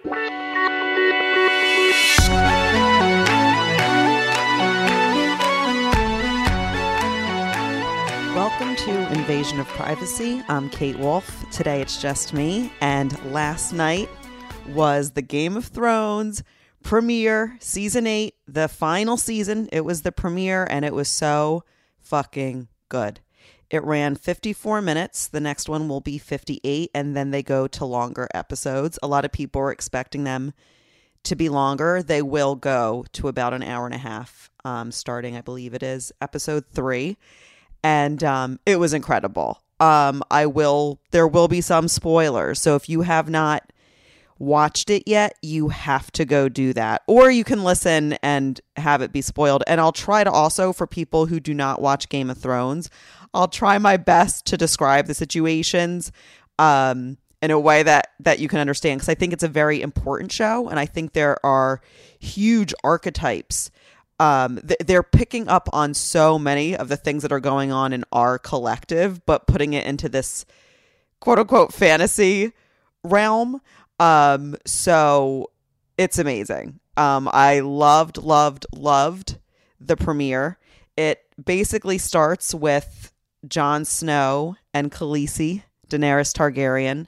Welcome to Invasion of Privacy. I'm Kate Wolf. Today it's just me. And last night was the Game of Thrones premiere, season 8, the final season. It was the premiere and it was so fucking good. It ran 54 minutes. The next one will be 58, and then they go to longer episodes. A lot of people are expecting them to be longer. They will go to about an hour and a half, starting, I believe it is, episode 3. And it was incredible. There will be some spoilers. So if you have not watched it yet, you have to go do that. Or you can listen and have it be spoiled. And I'll try to also, for people who do not watch Game of Thrones, I'll try my best to describe the situations in a way that you can understand. Because I think it's a very important show. And I think there are huge archetypes. They're picking up on so many of the things that are going on in our collective, but putting it into this quote unquote fantasy realm. So it's amazing. I loved the premiere. It basically starts with Jon Snow and Khaleesi, Daenerys Targaryen,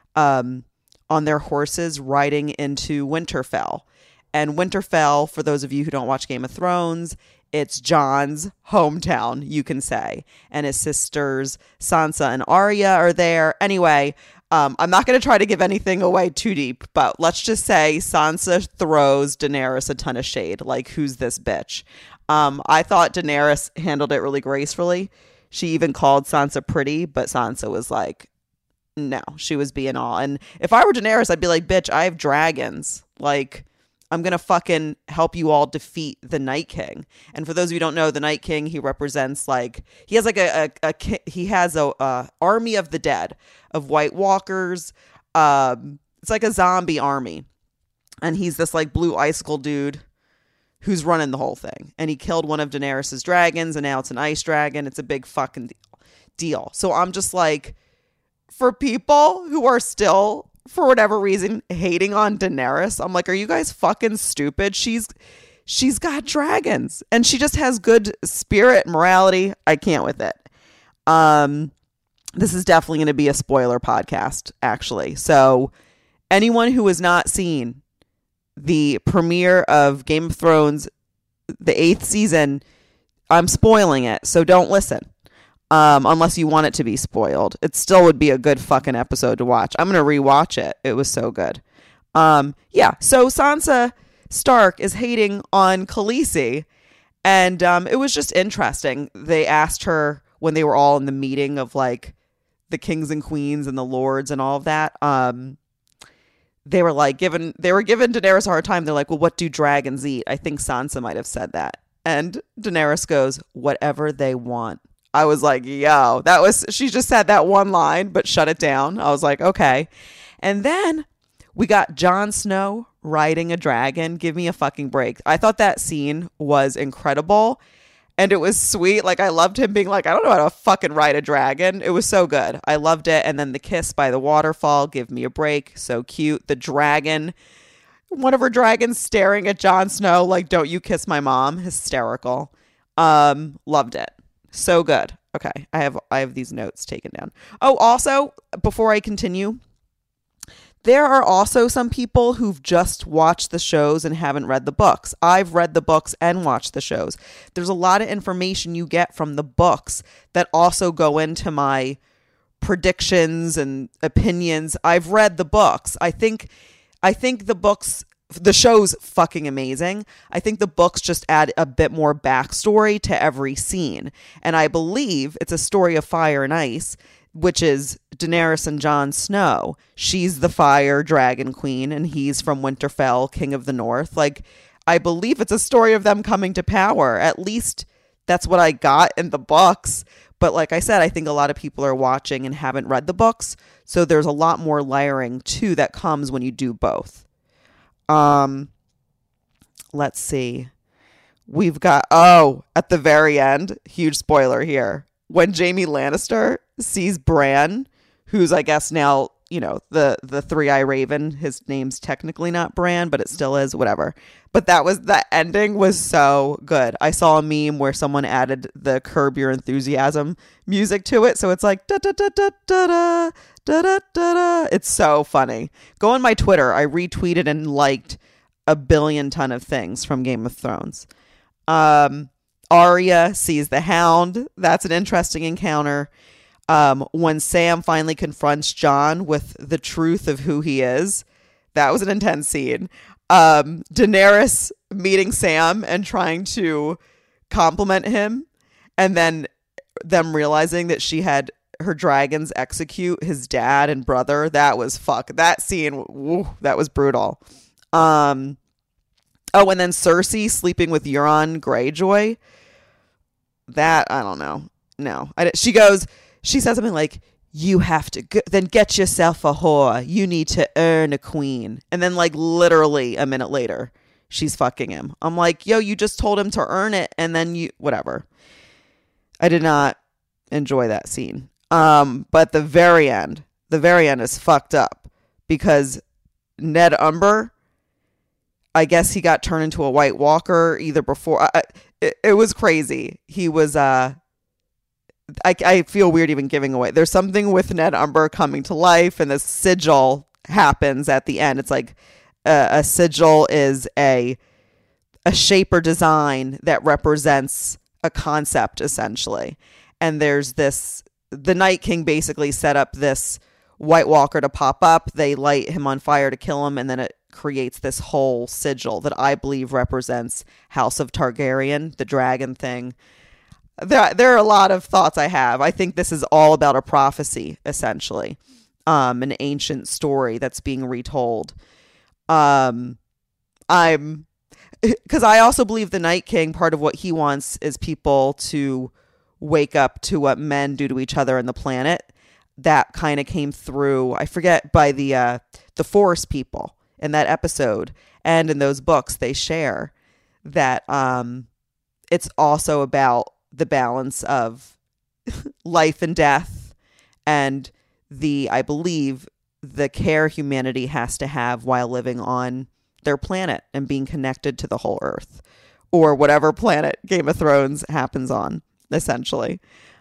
on their horses riding into Winterfell. And Winterfell, for those of you who don't watch Game of Thrones, it's Jon's hometown, you can say. And his sisters, Sansa and Arya, are there. Anyway, I'm not going to try to give anything away too deep, but let's just say Sansa throws Daenerys a ton of shade. Like, who's this bitch? I thought Daenerys handled it really gracefully. She even called Sansa pretty, but Sansa was like, no, she was being all. And if I were Daenerys, I'd be like, bitch, I have dragons. Like, I'm going to fucking help you all defeat the Night King. And for those of you who don't know, the Night King, he represents like, he has like he has a army of the dead of White Walkers. It's like a zombie army. And he's this like blue icicle dude who's running the whole thing. And he killed one of Daenerys's dragons and now it's an ice dragon. It's a big fucking deal. So I'm just like, for people who are still, for whatever reason, hating on Daenerys, I'm like, are you guys fucking stupid? She's got dragons and she just has good spirit, morality. I can't with it. This is definitely going to be a spoiler podcast, actually. So anyone who has not seen the premiere of Game of Thrones, the 8th season, I'm spoiling it. So don't listen. Unless you want it to be spoiled. It still would be a good fucking episode to watch. I'm going to rewatch it. It was so good. Yeah. So Sansa Stark is hating on Khaleesi. And it was just interesting. They asked her when they were all in the meeting of like the kings and queens and the lords and all of that. They were giving Daenerys a hard time. They're like, well, what do dragons eat? I think Sansa might have said that. And Daenerys goes, whatever they want. I was like, yo, she just said that one line, but shut it down. I was like, okay. And then we got Jon Snow riding a dragon. Give me a fucking break. I thought that scene was incredible. And it was sweet. Like, I loved him being like, I don't know how to fucking ride a dragon. It was so good. I loved it. And then the kiss by the waterfall. Give me a break. So cute. The dragon. One of her dragons staring at Jon Snow like, don't you kiss my mom. Hysterical. Loved it. So good. Okay, I have these notes taken down. Oh, also, before I continue, there are also some people who've just watched the shows and haven't read the books. I've read the books and watched the shows. There's a lot of information you get from the books that also go into my predictions and opinions. I've read the books. I think the show's fucking amazing. I think the books just add a bit more backstory to every scene. And I believe it's a story of fire and ice, which is Daenerys and Jon Snow. She's the fire dragon queen and he's from Winterfell, king of the north. Like, I believe it's a story of them coming to power. At least that's what I got in the books. But like I said, I think a lot of people are watching and haven't read the books. So there's a lot more layering too that comes when you do both. Let's see. We've got, at the very end, huge spoiler here. When Jaime Lannister sees Bran, who's I guess now the Three-Eye Raven, his name's technically not Bran, but it still is, whatever. But that ending was so good. I saw a meme where someone added the Curb Your Enthusiasm music to it, so it's like da da da da da da da da da. It's so funny. Go on my Twitter. I retweeted and liked a billion ton of things from Game of Thrones. Arya sees the Hound. That's an interesting encounter. When Sam finally confronts Jon with the truth of who he is, that was an intense scene. Daenerys meeting Sam and trying to compliment him, and then them realizing that she had her dragons execute his dad and brother. That was that scene. Woo, that was brutal. And then Cersei sleeping with Euron Greyjoy. That, I don't know. No, she says something like, you have to then get yourself a whore. You need to earn a queen. And then like literally a minute later, she's fucking him. I'm like, yo, you just told him to earn it. And then whatever. I did not enjoy that scene. But the very end is fucked up because Ned Umber, I guess he got turned into a White Walker either before. It was crazy. He was, I feel weird even giving away. There's something with Ned Umber coming to life, and the sigil happens at the end. It's like a sigil is a shape or design that represents a concept, essentially. And there's the Night King basically set up this White Walker to pop up. They light him on fire to kill him, and then it creates this whole sigil that I believe represents House of Targaryen, the dragon thing. There are a lot of thoughts I have. I think this is all about a prophecy, essentially, an ancient story that's being retold. Because I also believe the Night King, part of what he wants is people to wake up to what men do to each other and the planet. That kind of came through, I forget, by the Forest people in that episode, and in those books they share that it's also about the balance of life and death, and I believe the care humanity has to have while living on their planet and being connected to the whole earth, or whatever planet Game of Thrones happens on, essentially.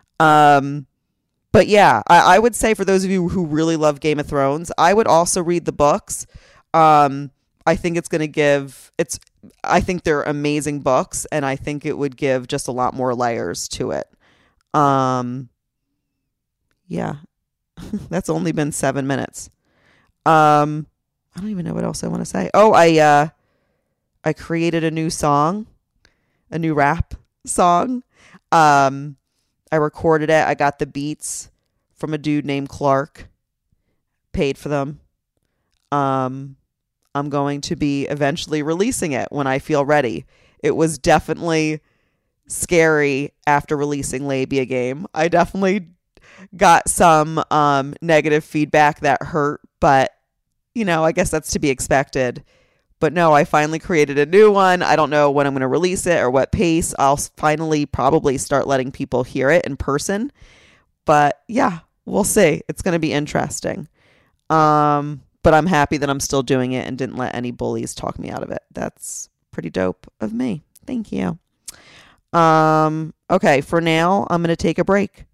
But yeah, I would say for those of you who really love Game of Thrones, I would also read the books. I think I think they're amazing books, and I think it would give just a lot more layers to it. Yeah, that's only been 7 minutes. I don't even know what else I want to say. Oh, I created a new song, a new rap song. I recorded it. I got the beats from a dude named Clark. Paid for them. I'm going to be eventually releasing it when I feel ready. It was definitely scary after releasing Labia Game. I definitely got some negative feedback that hurt, but I guess that's to be expected. But no, I finally created a new one. I don't know when I'm going to release it or what pace. I'll finally probably start letting people hear it in person. But yeah, we'll see. It's going to be interesting. But I'm happy that I'm still doing it and didn't let any bullies talk me out of it. That's pretty dope of me. Thank you. Okay, for now, I'm going to take a break.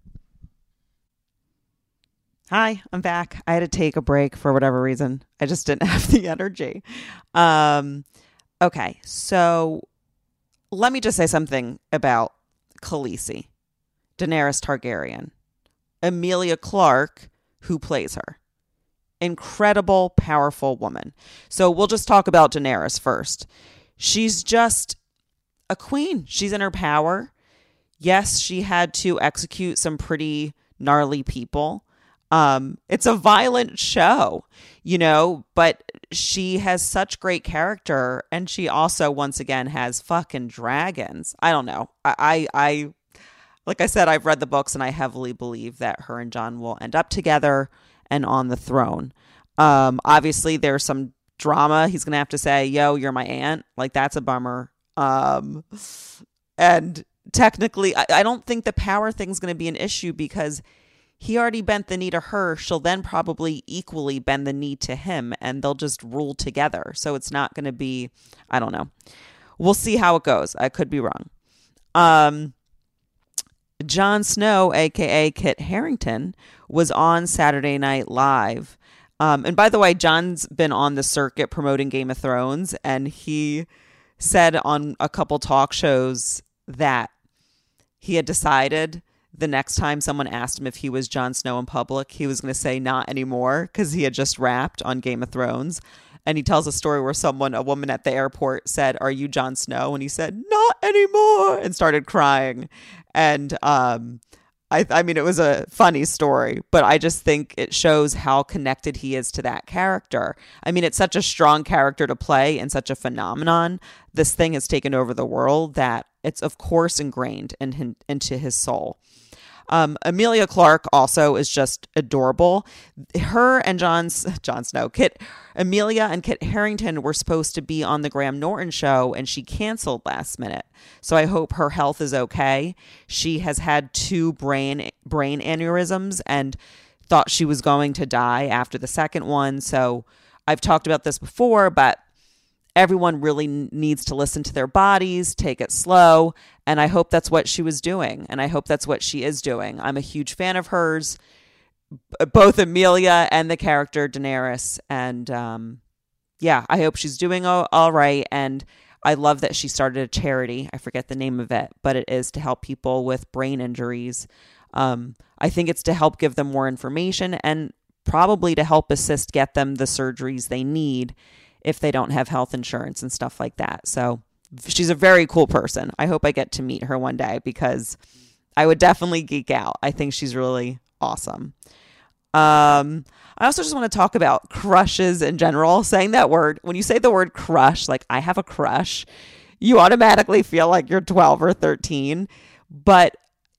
Hi, I'm back. I had to take a break for whatever reason. I just didn't have the energy. Okay, so let me just say something about Khaleesi, Daenerys Targaryen, Emilia Clarke, who plays her. Incredible, powerful woman. So we'll just talk about Daenerys first. She's just a queen. She's in her power. Yes, she had to execute some pretty gnarly people. It's a violent show, but she has such great character, and she also, once again, has fucking dragons. I don't know. I like I said, I've read the books, and I heavily believe that her and Jon will end up together and on the throne. Obviously there's some drama. He's gonna have to say, yo, you're my aunt. Like, that's a bummer. And technically I don't think the power thing's gonna be an issue because he already bent the knee to her. She'll then probably equally bend the knee to him, and they'll just rule together. So it's not going to be, I don't know. We'll see how it goes. I could be wrong. Jon Snow, a.k.a. Kit Harington, was on Saturday Night Live. And by the way, Jon's been on the circuit promoting Game of Thrones, and he said on a couple talk shows that he had decided the next time someone asked him if he was Jon Snow in public, he was going to say not anymore because he had just wrapped on Game of Thrones. And he tells a story where a woman at the airport said, "Are you Jon Snow?" And he said, "Not anymore," and started crying. And I mean, it was a funny story, but I just think it shows how connected he is to that character. I mean, it's such a strong character to play and such a phenomenon. This thing has taken over the world that it's, of course, ingrained into his soul. Emilia Clarke also is just adorable. Her and Jon Snow, Emilia and Kit Harington were supposed to be on the Graham Norton show, and she canceled last minute. So I hope her health is okay. She has had 2 brain aneurysms and thought she was going to die after the second one. So I've talked about this before, but everyone really needs to listen to their bodies, take it slow. And I hope that's what she was doing. And I hope that's what she is doing. I'm a huge fan of hers, both Emilia and the character Daenerys. And I hope she's doing all right. And I love that she started a charity. I forget the name of it, but it is to help people with brain injuries. I think it's to help give them more information and probably to help assist get them the surgeries they need if they don't have health insurance and stuff like that. So she's a very cool person. I hope I get to meet her one day because I would definitely geek out. I think she's really awesome. I also just want to talk about crushes in general. Saying that word, when you say the word crush, like I have a crush, you automatically feel like you're 12 or 13. But,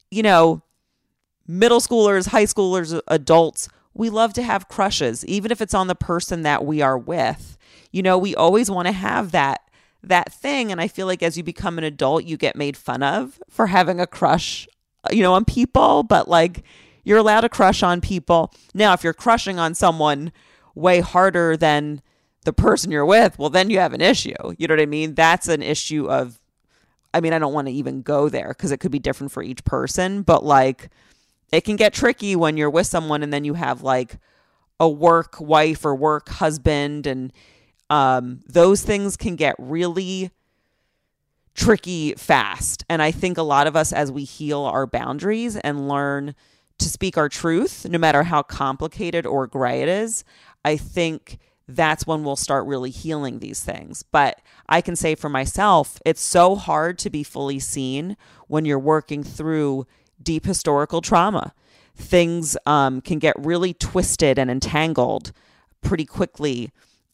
middle schoolers, high schoolers, adults, we love to have crushes, even if it's on the person that we are with. We always want to have that thing. And I feel like as you become an adult, you get made fun of for having a crush, on people. But like, you're allowed to crush on people. Now, if you're crushing on someone way harder than the person you're with, well, then you have an issue. You know what I mean? That's an issue of, I don't want to even go there because it could be different for each person. But like, it can get tricky when you're with someone and then you have like a work wife or work husband, and those things can get really tricky fast. And I think a lot of us, as we heal our boundaries and learn to speak our truth, no matter how complicated or gray it is, I think that's when we'll start really healing these things. But I can say for myself, it's so hard to be fully seen when you're working through deep historical trauma. Things can get really twisted and entangled pretty quickly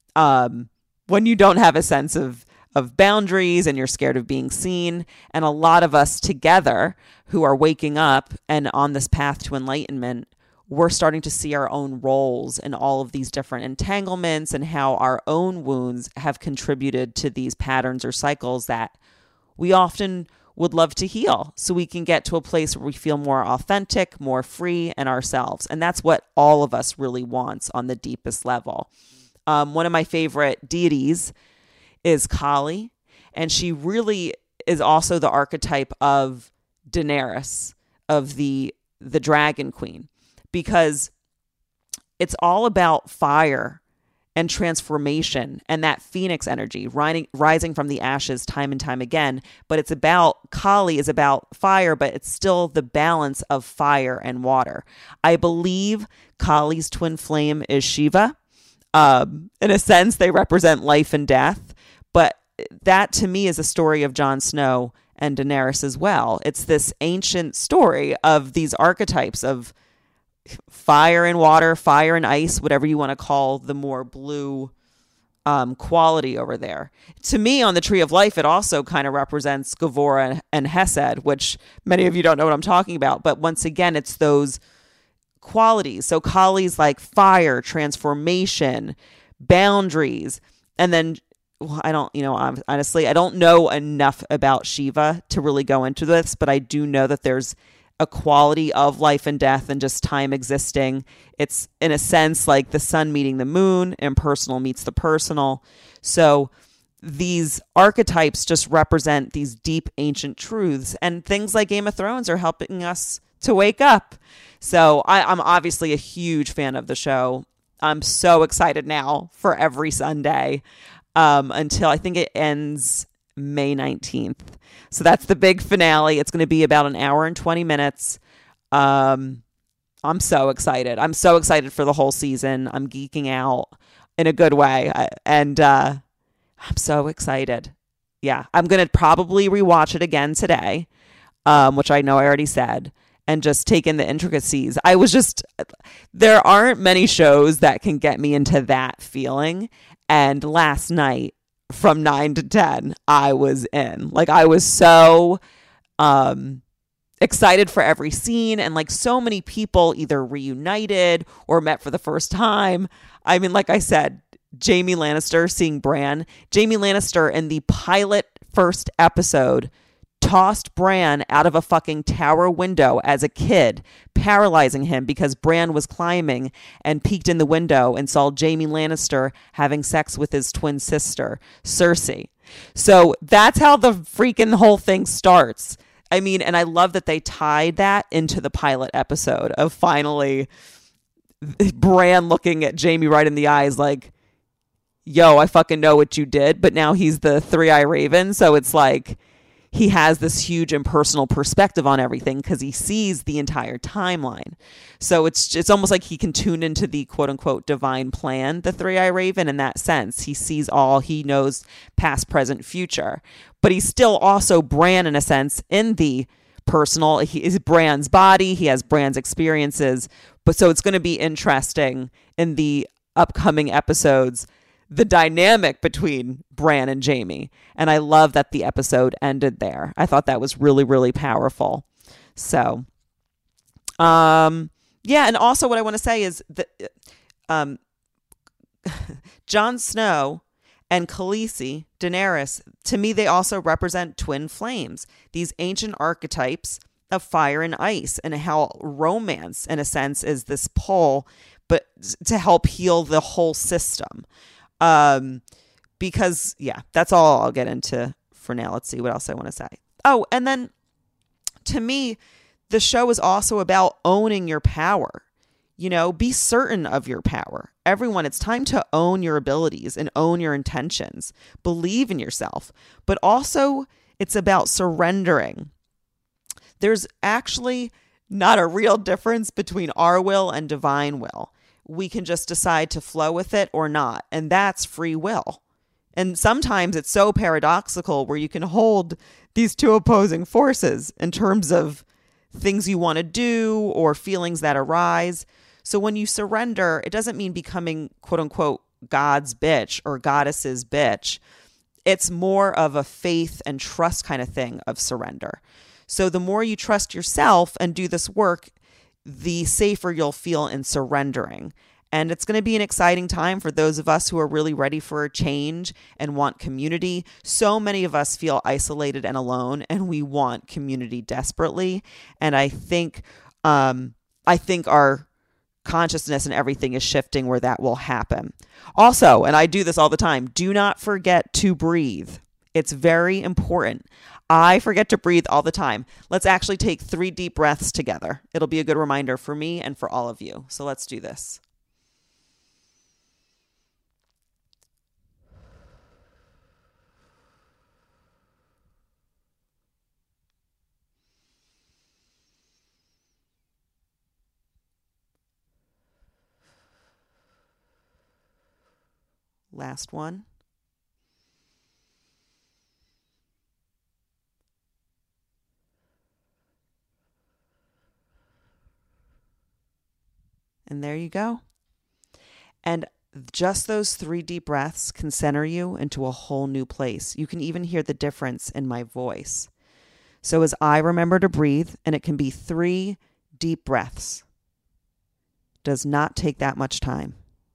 when you don't have a sense of boundaries and you're scared of being seen. And a lot of us together who are waking up and on this path to enlightenment, we're starting to see our own roles in all of these different entanglements and how our own wounds have contributed to these patterns or cycles that we often would love to heal, so we can get to a place where we feel more authentic, more free, and ourselves. And that's what all of us really wants on the deepest level. One of my favorite deities is Kali, and she really is also the archetype of Daenerys, of the Dragon Queen, because it's all about fire and transformation and that phoenix energy rising from the ashes time and time again. But it's about, Kali is about fire, but it's still the balance of fire and water. I believe Kali's twin flame is Shiva. In a sense, they represent life and death. But that to me is a story of Jon Snow and Daenerys as well. It's this ancient story of these archetypes of fire and water, fire and ice, whatever you want to call the more blue quality over there. To me, on the Tree of Life, it also kind of represents Gevurah and Hesed, which many of you don't know what I'm talking about. But once again, it's those qualities. So Kali's like fire, transformation, boundaries. And then, well, honestly, I don't know enough about Shiva to really go into this, but I do know that there's a quality of life and death and just time existing. It's in a sense like the sun meeting the moon, impersonal meets the personal. So these archetypes just represent these deep ancient truths, and things like Game of Thrones are helping us to wake up. So I'm obviously a huge fan of the show. I'm so excited now for every Sunday until I think it ends May 19th. So that's the big finale. It's going to be about an hour and 20 minutes. I'm so excited. I'm so excited for the whole season. I'm geeking out in a good way. I'm so excited. Yeah, I'm going to probably rewatch it again today, which I know I already said, and just take in the intricacies. There aren't many shows that can get me into that feeling. And last night, from 9 to 10, I was in. Like, I was so excited for every scene, and like so many people either reunited or met for the first time. I mean, like I said, Jaime Lannister seeing Bran. Jaime Lannister in the pilot first episode tossed Bran out of a fucking tower window as a kid, paralyzing him because Bran was climbing, and peeked in the window and saw Jaime Lannister having sex with his twin sister, Cersei. So that's how the freaking whole thing starts. I mean, and I love that they tied that into the pilot episode of finally Bran looking at Jaime right in the eyes like, yo, I fucking know what you did. But now he's the Three-Eye Raven. So it's like he has this huge impersonal perspective on everything because he sees the entire timeline. So it's almost like he can tune into the quote unquote divine plan, the Three-Eye Raven, in that sense. He sees all, he knows past, present, future. But he's still also Bran in a sense in the personal. He is Bran's body. He has Bran's experiences. But so it's going to be interesting in the upcoming episodes, the dynamic between Bran and Jaime. And I love that the episode ended there. I thought that was really, really powerful. So, yeah. And also what I want to say is that Jon Snow and Khaleesi, Daenerys, to me, they also represent twin flames, these ancient archetypes of fire and ice, and how romance, in a sense, is this pull, but to help heal the whole system. Because yeah, that's all I'll get into for now. Let's see what else I want to say. Oh, and then to me, the show is also about owning your power. You know, be certain of your power. Everyone, it's time to own your abilities and own your intentions. Believe in yourself, but also it's about surrendering. There's actually not a real difference between our will and divine will. We can just decide to flow with it or not. And that's free will. And sometimes it's so paradoxical where you can hold these two opposing forces in terms of things you want to do or feelings that arise. So when you surrender, it doesn't mean becoming quote unquote God's bitch or goddess's bitch. It's more of a faith and trust kind of thing of surrender. So the more you trust yourself and do this work, the safer you'll feel in surrendering. And it's going to be an exciting time for those of us who are really ready for a change and want community. So many of us feel isolated and alone, and we want community desperately. And I think our consciousness and everything is shifting where that will happen. Also, and I do this all the time, do not forget to breathe. It's very important. I forget to breathe all the time. Let's actually take 3 deep breaths together. It'll be a good reminder for me and for all of you. So let's do this. Last one. And there you go. And just those 3 deep breaths can center you into a whole new place. You can even hear the difference in my voice. So as I remember to breathe, and it can be 3 deep breaths, does not take that much time.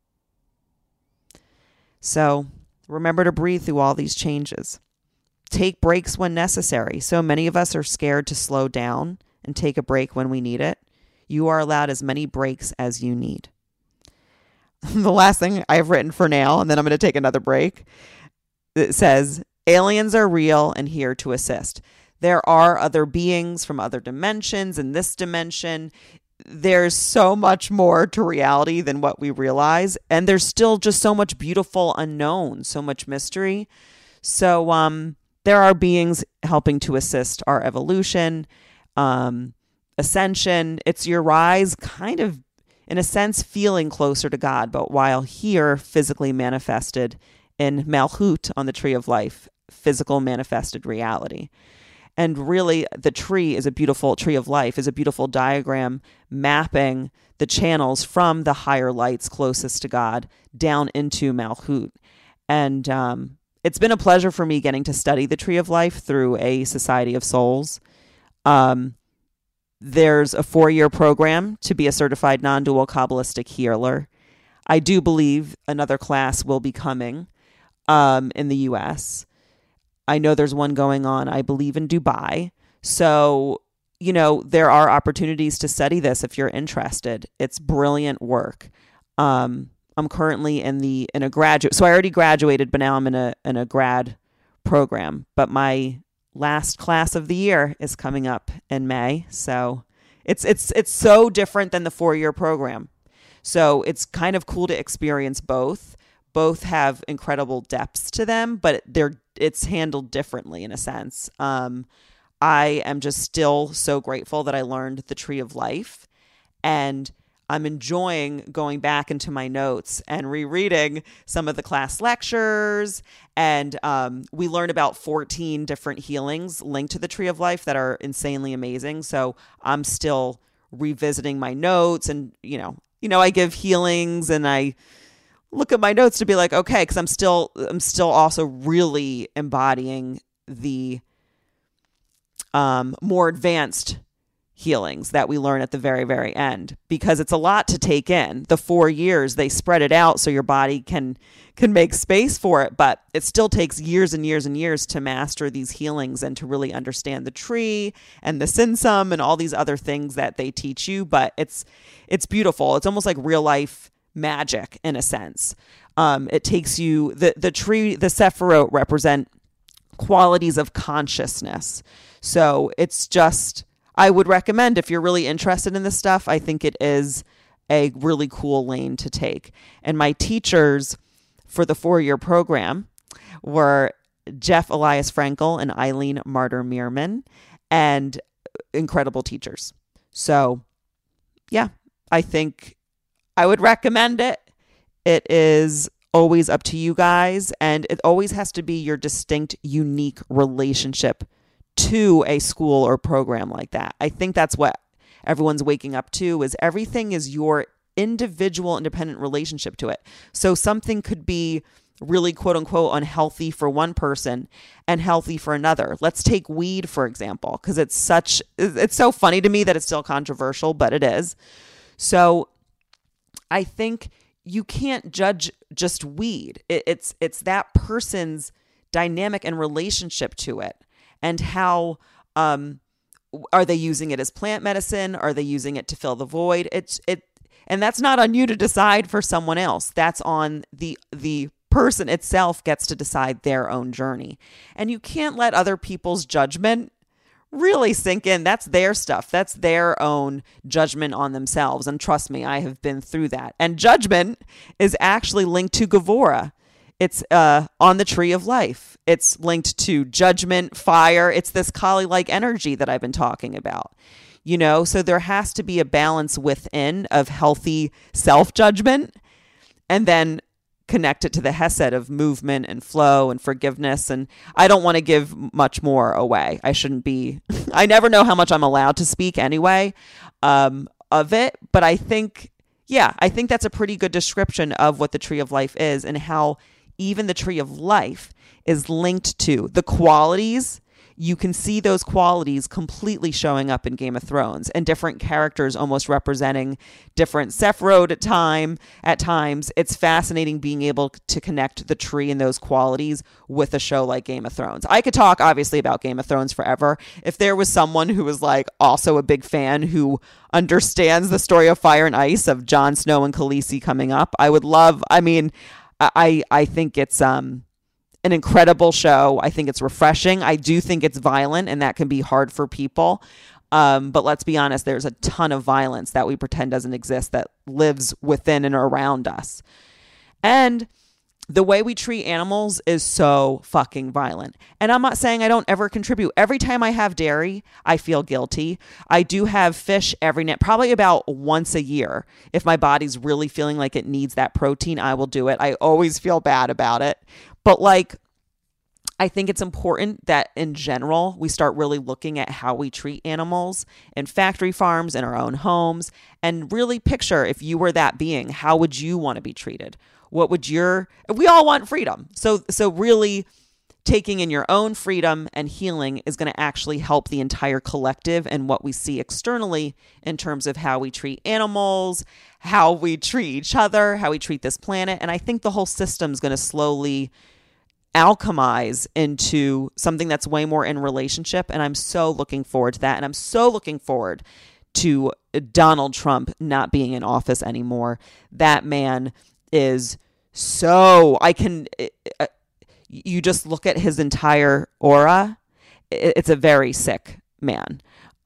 So remember to breathe through all these changes. Take breaks when necessary. So many of us are scared to slow down and take a break when we need it. You are allowed as many breaks as you need. The last thing I've written for now, and then I'm going to take another break. It says, aliens are real and here to assist. There are other beings from other dimensions in this dimension. There's so much more to reality than what we realize. And there's still just so much beautiful unknown, so much mystery. So there are beings helping to assist our evolution, ascension. It's your rise, kind of, in a sense, feeling closer to God, but while here, physically manifested in Malchut on the tree of life, physical manifested reality. And really, the tree is a beautiful tree of life, is a beautiful diagram mapping the channels from the higher lights closest to God down into Malchut. And it's been a pleasure for me getting to study the tree of life through a Society of Souls. There's a 4-year program to be a certified non-dual Kabbalistic healer. I do believe another class will be coming in the U.S. I know there's one going on, I believe, in Dubai. So, there are opportunities to study this if you're interested. It's brilliant work. I'm currently in a graduate. So I already graduated, but now I'm in a grad program. But my last class of the year is coming up in May. So it's so different than the 4-year program. So it's kind of cool to experience both. Both have incredible depths to them, but it's handled differently in a sense. I am just still so grateful that I learned the tree of life, and I'm enjoying going back into my notes and rereading some of the class lectures. And we learn about 14 different healings linked to the tree of life that are insanely amazing. So I'm still revisiting my notes, and, I give healings and I look at my notes to be like, okay, because I'm still also really embodying the more advanced healings that we learn at the very, very end, because it's a lot to take in. The 4 years, they spread it out so your body can make space for it, but it still takes years and years and years to master these healings and to really understand the tree and the sinsum and all these other things that they teach you. But it's beautiful. It's almost like real life magic in a sense. It takes you, the tree, the Sephirot represent qualities of consciousness. So it's just, I would recommend, if you're really interested in this stuff, I think it is a really cool lane to take. And my teachers for the 4-year program were Jeff Elias Frankel and Eileen Martyr Meerman, and incredible teachers. So yeah, I think I would recommend it. It is always up to you guys, and it always has to be your distinct, unique relationship to a school or program like that. I think that's what everyone's waking up to, is everything is your individual, independent relationship to it. So something could be really quote unquote unhealthy for one person and healthy for another. Let's take weed, for example, because it's so funny to me that it's still controversial, but it is. So I think you can't judge just weed. It's that person's dynamic and relationship to it. And how are they using it as plant medicine? Are they using it to fill the void? And that's not on you to decide for someone else. That's on the person itself gets to decide their own journey. And you can't let other people's judgment really sink in. That's their stuff. That's their own judgment on themselves. And trust me, I have been through that. And judgment is actually linked to Gevura. It's on the tree of life. It's linked to judgment, fire. It's this Kali-like energy that I've been talking about. So there has to be a balance within of healthy self-judgment, and then connect it to the Hesed of movement and flow and forgiveness. And I don't want to give much more away. I never know how much I'm allowed to speak anyway of it. But I think that's a pretty good description of what the tree of life is, and how even the tree of life is linked to the qualities. you can see those qualities completely showing up in Game of Thrones, and different characters almost representing different Sephiroth at times. It's fascinating being able to connect the tree and those qualities with a show like Game of Thrones. I could talk obviously about Game of Thrones forever. If there was someone who was like also a big fan who understands the story of Fire and Ice, of Jon Snow and Khaleesi coming up, I would love, I mean, I think it's an incredible show. I think it's refreshing. I do think it's violent, and that can be hard for people. But let's be honest, there's a ton of violence that we pretend doesn't exist that lives within and around us. And the way we treat animals is so fucking violent. And I'm not saying I don't ever contribute. Every time I have dairy, I feel guilty. I do have fish every night, probably about once a year. If my body's really feeling like it needs that protein, I will do it. I always feel bad about it. But like, I think it's important that in general, we start really looking at how we treat animals in factory farms, in our own homes, and really picture, if you were that being, how would you want to be treated? What would we all want freedom. So really taking in your own freedom and healing is going to actually help the entire collective and what we see externally in terms of how we treat animals, how we treat each other, how we treat this planet. And I think the whole system is going to slowly alchemize into something that's way more in relationship. And I'm so looking forward to that. And I'm so looking forward to Donald Trump not being in office anymore. That man is so, you just look at his entire aura. It's a very sick man.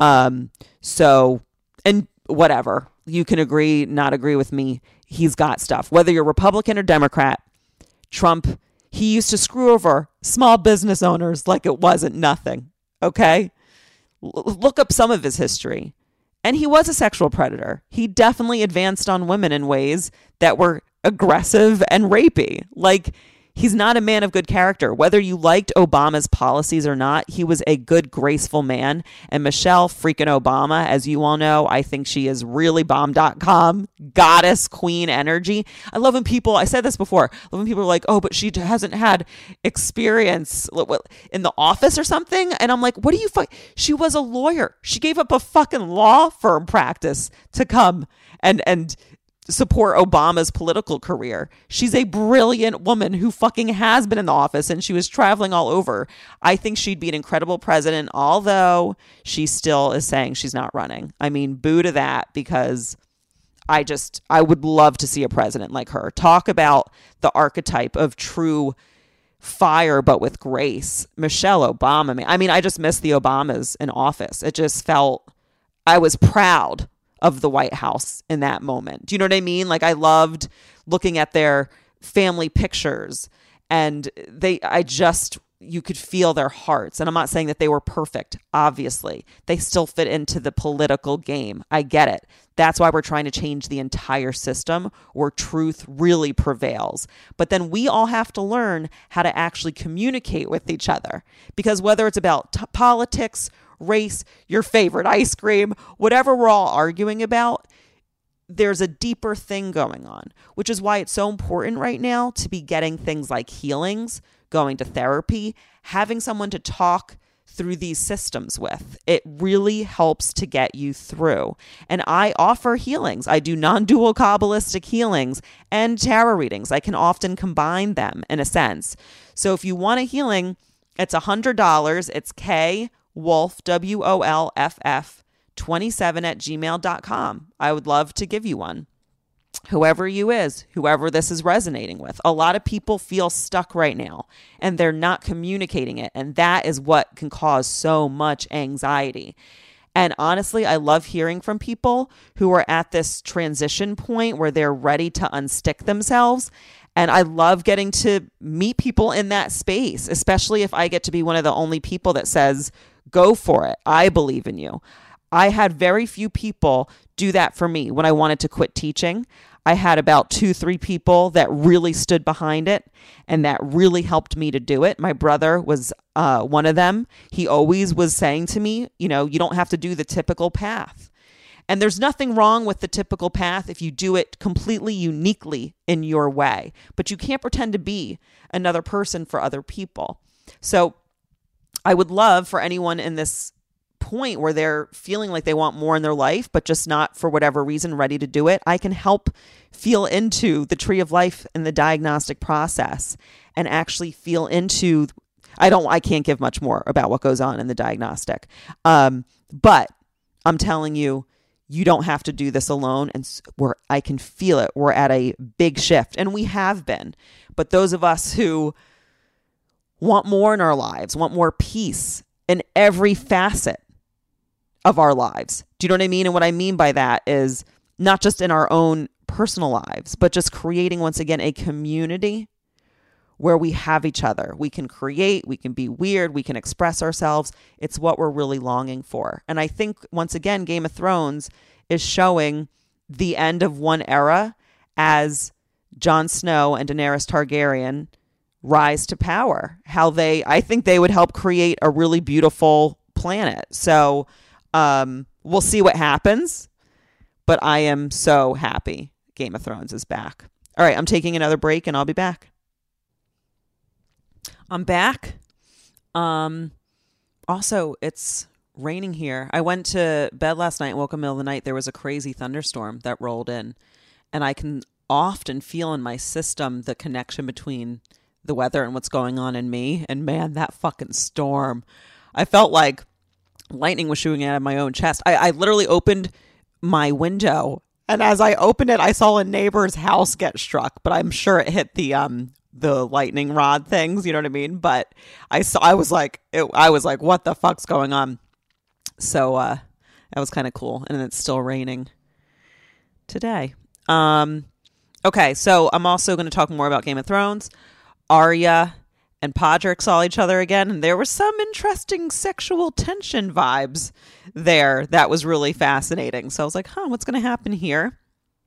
So, and whatever, you can agree, not agree with me. He's got stuff, whether you're Republican or Democrat. Trump, he used to screw over small business owners like it wasn't nothing. Okay. Look up some of his history. And he was a sexual predator. He definitely advanced on women in ways that were aggressive and rapey. Like, he's not a man of good character. Whether you liked Obama's policies or not, he was a good, graceful man. And Michelle freaking Obama, as you all know, I think she is really bomb.com, goddess, queen energy. I love when people, I said this before, I love when people are like, oh, but she hasn't had experience in the office or something. And I'm like, what do you she was a lawyer. She gave up a fucking law firm practice to come and support Obama's political career. She's a brilliant woman who fucking has been in the office, and she was traveling all over. I think she'd be an incredible president, although she still is saying she's not running. I mean, boo to that, because I would love to see a president like her. Talk about the archetype of true fire, but with grace. Michelle Obama. I mean, I just miss the Obamas in office. It just felt, I was proud of the White House in that moment. Do you know what I mean? Like, I loved looking at their family pictures, and you could feel their hearts. And I'm not saying that they were perfect. Obviously, they still fit into the political game. I get it. That's why we're trying to change the entire system where truth really prevails. But then we all have to learn how to actually communicate with each other, because whether it's about politics, race, your favorite ice cream, whatever we're all arguing about, there's a deeper thing going on, which is why it's so important right now to be getting things like healings, going to therapy, having someone to talk through these systems with. It really helps to get you through. And I offer healings. I do non-dual Kabbalistic healings and tarot readings. I can often combine them in a sense. So if you want a healing, it's $100. It's Wolf, WOLFF 27@gmail.com. I would love to give you one. Whoever you is, whoever this is resonating with. A lot of people feel stuck right now and they're not communicating it. And that is what can cause so much anxiety. And honestly, I love hearing from people who are at this transition point where they're ready to unstick themselves. And I love getting to meet people in that space, especially if I get to be one of the only people that says, go for it. I believe in you. I had very few people do that for me when I wanted to quit teaching. I had about 2-3 people that really stood behind it and that really helped me to do it. My brother was one of them. He always was saying to me, you don't have to do the typical path. And there's nothing wrong with the typical path if you do it completely uniquely in your way. But you can't pretend to be another person for other people. So I would love for anyone in this point where they're feeling like they want more in their life, but just not for whatever reason ready to do it. I can help feel into the tree of life in the diagnostic process and actually feel into, I can't give much more about what goes on in the diagnostic. But I'm telling you, you don't have to do this alone. And I can feel it. We're at a big shift, and we have been. But those of us who want more in our lives, want more peace in every facet of our lives. Do you know what I mean? And what I mean by that is not just in our own personal lives, but just creating, once again, a community where we have each other. We can create, we can be weird, we can express ourselves. It's what we're really longing for. And I think, once again, Game of Thrones is showing the end of one era as Jon Snow and Daenerys Targaryen rise to power. I think they would help create a really beautiful planet. So we'll see what happens, but I am so happy Game of Thrones is back. All right, I'm taking another break and I'll be back. I'm back. Also, it's raining here. I went to bed last night and woke up in the middle of the night. There was a crazy thunderstorm that rolled in, and I can often feel in my system the connection between the weather and what's going on in me. And man, that fucking storm, I felt like lightning was shooting out of my own chest. I literally opened my window, and as I opened it, I saw a neighbor's house get struck, but I'm sure it hit the lightning rod things, you know what I mean? But I was like, what the fuck's going on? So that was kind of cool. And it's still raining today. Okay, so I'm also going to talk more about Game of Thrones. Arya and Podrick saw each other again, and there was some interesting sexual tension vibes there. That was really fascinating. So I was like, what's going to happen here?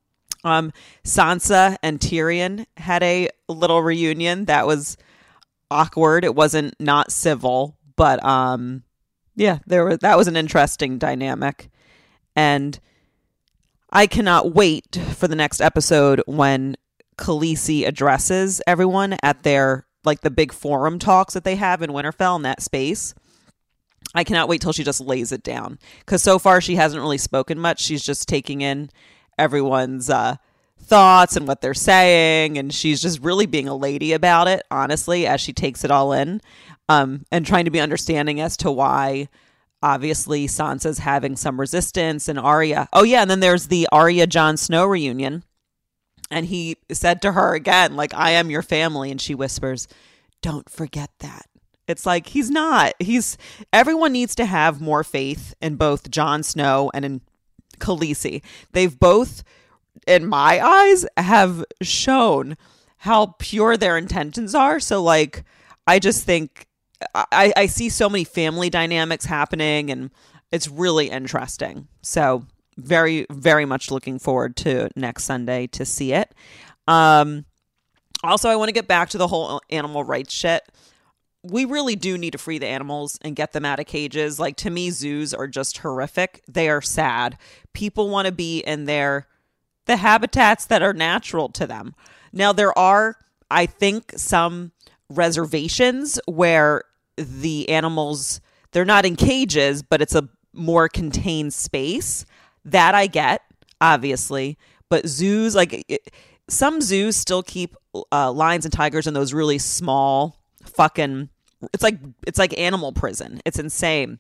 Sansa and Tyrion had a little reunion that was awkward. It wasn't not civil, but that was an interesting dynamic. And I cannot wait for the next episode when Khaleesi addresses everyone at their, like, the big forum talks that they have in Winterfell in that space. I cannot wait till she just lays it down, because so far she hasn't really spoken much. She's just taking in everyone's thoughts and what they're saying, and she's just really being a lady about it, honestly, as she takes it all in, and trying to be understanding as to why obviously Sansa's having some resistance. And Arya, and then there's the Arya Jon Snow reunion, and he said to her again, like, I am your family, and she whispers, don't forget that. It's like, he's not. Everyone needs to have more faith in both Jon Snow and in Khaleesi. They've both, in my eyes, have shown how pure their intentions are. So, like, I just think I see so many family dynamics happening, and it's really interesting. So very, very much looking forward to next Sunday to see it. Also, I want to get back to the whole animal rights shit. We really do need to free the animals and get them out of cages. Like, to me, zoos are just horrific. They are sad. People want to be in the habitats that are natural to them. Now, there are, I think, some reservations where the animals, they're not in cages, but it's a more contained space. That I get, obviously. But zoos, some zoos still keep lions and tigers in those really small fucking, it's like animal prison. It's insane.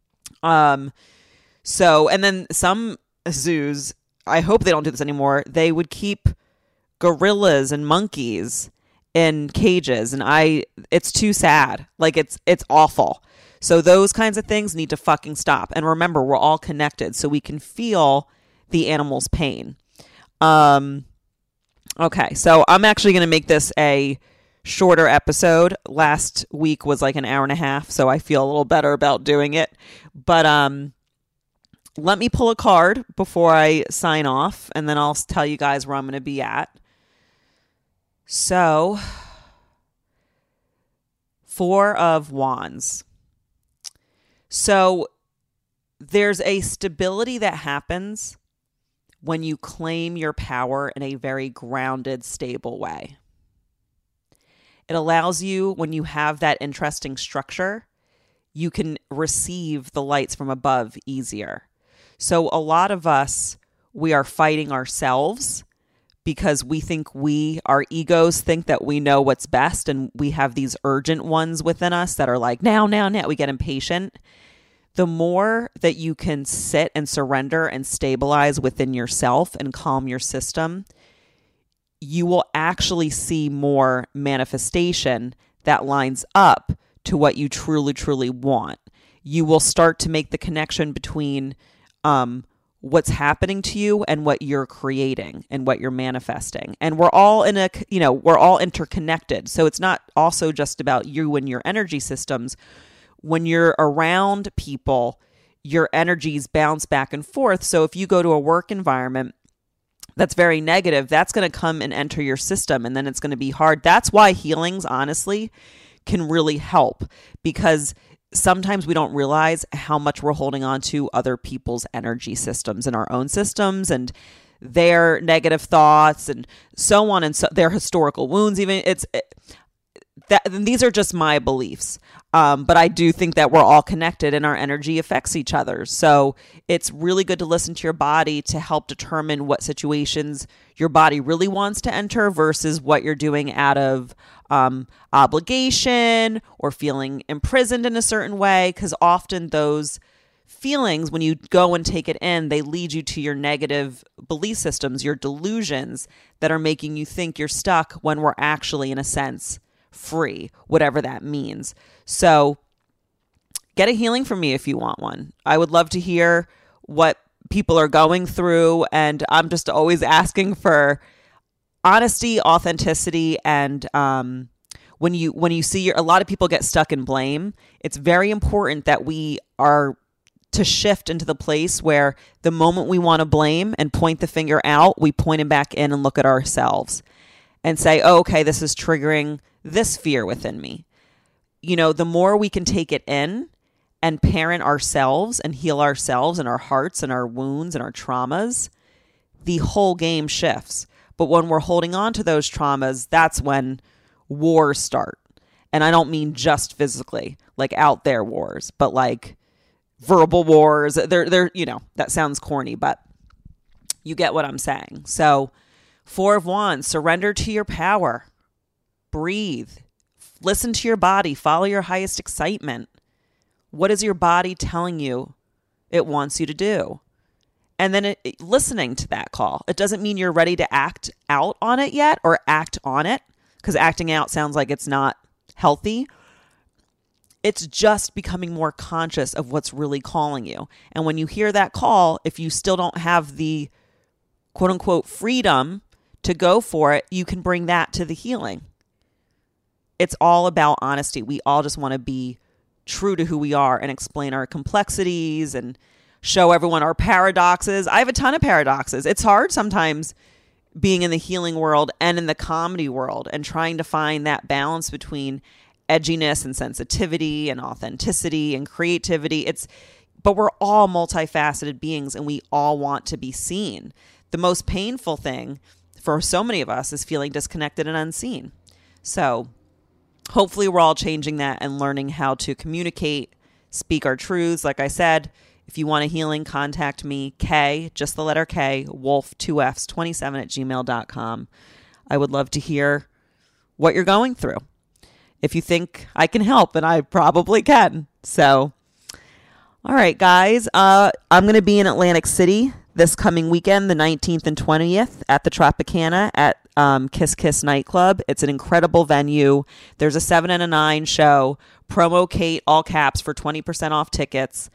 So, and then some zoos, I hope they don't do this anymore, they would keep gorillas and monkeys in cages, and it's too sad. Like, it's awful. So those kinds of things need to fucking stop. And remember, we're all connected, so we can feel the animal's pain. Okay, so I'm actually going to make this a shorter episode. Last week was like an hour and a half, so I feel a little better about doing it. But let me pull a card before I sign off, and then I'll tell you guys where I'm going to be at. So, 4 of Wands. So, there's a stability that happens when you claim your power in a very grounded, stable way. It allows you, when you have that interesting structure, you can receive the lights from above easier. So a lot of us, we are fighting ourselves because we think our egos think that we know what's best, and we have these urgent ones within us that are like, now, we get impatient. The more that you can sit and surrender and stabilize within yourself and calm your system, you will actually see more manifestation that lines up to what you truly, truly want. You will start to make the connection between what's happening to you and what you're creating and what you're manifesting. And we're all we're all interconnected. So it's not also just about you and your energy systems. When you're around people, your energies bounce back and forth. So if you go to a work environment that's very negative, that's going to come and enter your system, and then it's going to be hard. That's why healings, honestly, can really help, because sometimes we don't realize how much we're holding on to other people's energy systems and our own systems and their negative thoughts and so on, and so their historical wounds. Even these are just my beliefs. But I do think that we're all connected and our energy affects each other. So it's really good to listen to your body to help determine what situations your body really wants to enter versus what you're doing out of obligation or feeling imprisoned in a certain way. Because often those feelings, when you go and take it in, they lead you to your negative belief systems, your delusions that are making you think you're stuck when we're actually, in a sense, free, whatever that means. So get a healing from me if you want one. I would love to hear what people are going through, and I'm just always asking for honesty, authenticity, and when you see a lot of people get stuck in blame, it's very important that we are to shift into the place where the moment we want to blame and point the finger out, we point it back in and look at ourselves and say, oh, okay, this is triggering this fear within me. The more we can take it in and parent ourselves and heal ourselves and our hearts and our wounds and our traumas, the whole game shifts. But when we're holding on to those traumas, that's when wars start. And I don't mean just physically, like out there wars, but like verbal wars. They're that sounds corny, but you get what I'm saying. So 4 of Wands, surrender to your power. Breathe. Listen to your body. Follow your highest excitement. What is your body telling you it wants you to do? And then listening to that call. It doesn't mean you're ready to act out on it yet or act on it, because acting out sounds like it's not healthy. It's just becoming more conscious of what's really calling you. And when you hear that call, if you still don't have the quote unquote freedom to go for it, you can bring that to the healing. It's all about honesty. We all just want to be true to who we are and explain our complexities and show everyone our paradoxes. I have a ton of paradoxes. It's hard sometimes being in the healing world and in the comedy world and trying to find that balance between edginess and sensitivity and authenticity and creativity. But we're all multifaceted beings and we all want to be seen. The most painful thing for so many of us is feeling disconnected and unseen. So hopefully we're all changing that and learning how to communicate, speak our truths. Like I said, if you want a healing, contact me, K, just the letter K, Wolf, 2Fs, 27@gmail.com. I would love to hear what you're going through. If you think I can help, and I probably can. So, all right, guys, I'm going to be in Atlantic City this coming weekend, the 19th and 20th at the Tropicana at Kiss Kiss Nightclub. It's an incredible venue. There's a 7 and a 9 show. Promo Kate, all caps, for 20% off tickets.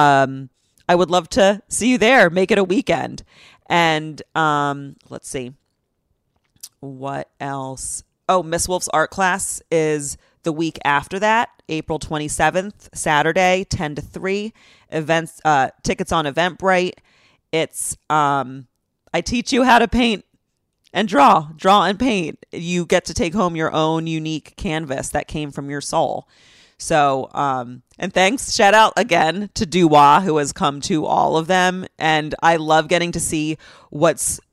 I would love to see you there. Make it a weekend. And let's see. What else? Oh, Miss Wolf's art class is the week after that, April 27th, Saturday, 10 to 3. Events, tickets on Eventbrite. It's, I teach you how to paint and draw and paint. You get to take home your own unique canvas that came from your soul. So, and thanks, shout out again to Duwa, who has come to all of them. And I love getting to see what's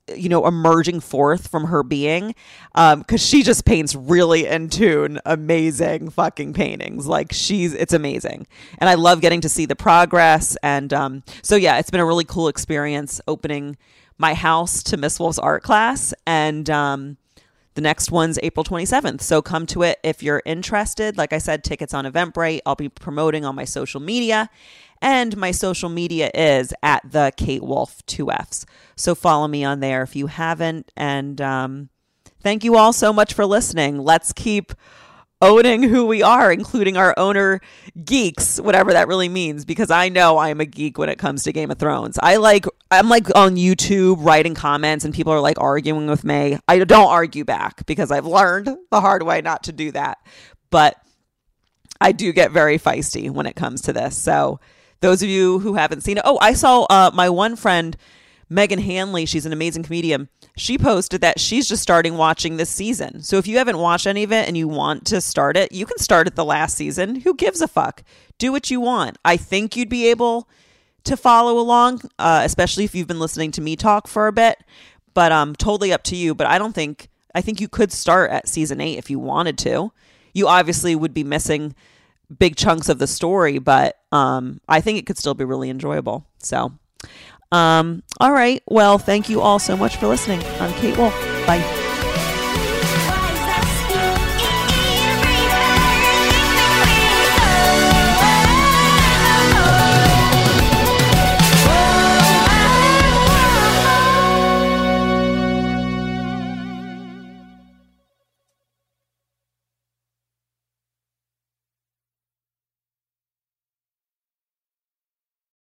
emerging forth from her being, because she just paints really in tune, amazing fucking paintings. Like it's amazing. And I love getting to see the progress. And so yeah, it's been a really cool experience opening my house to Miss Wolf's art class. And the next one's April 27th. So come to it if you're interested. Like I said, tickets on Eventbrite. I'll be promoting on my social media. And my social media is at the Kate Wolf 2Fs. So follow me on there if you haven't. And thank you all so much for listening. Let's keep owning who we are, including our owner geeks, whatever that really means, because I know I am a geek when it comes to Game of Thrones. I'm like on YouTube writing comments and people are like arguing with me. I don't argue back because I've learned the hard way not to do that. But I do get very feisty when it comes to this. So those of you who haven't seen it. Oh, I saw my one friend, Megan Hanley. She's an amazing comedian. She posted that she's just starting watching this season. So if you haven't watched any of it and you want to start it, you can start at the last season. Who gives a fuck? Do what you want. I think you'd be able to follow along, especially if you've been listening to me talk for a bit. But totally up to you. But I think you could start at season 8 if you wanted to. You obviously would be missing big chunks of the story, but I think it could still be really enjoyable. So, all right. Well, thank you all so much for listening. I'm Kate Wolf. Bye.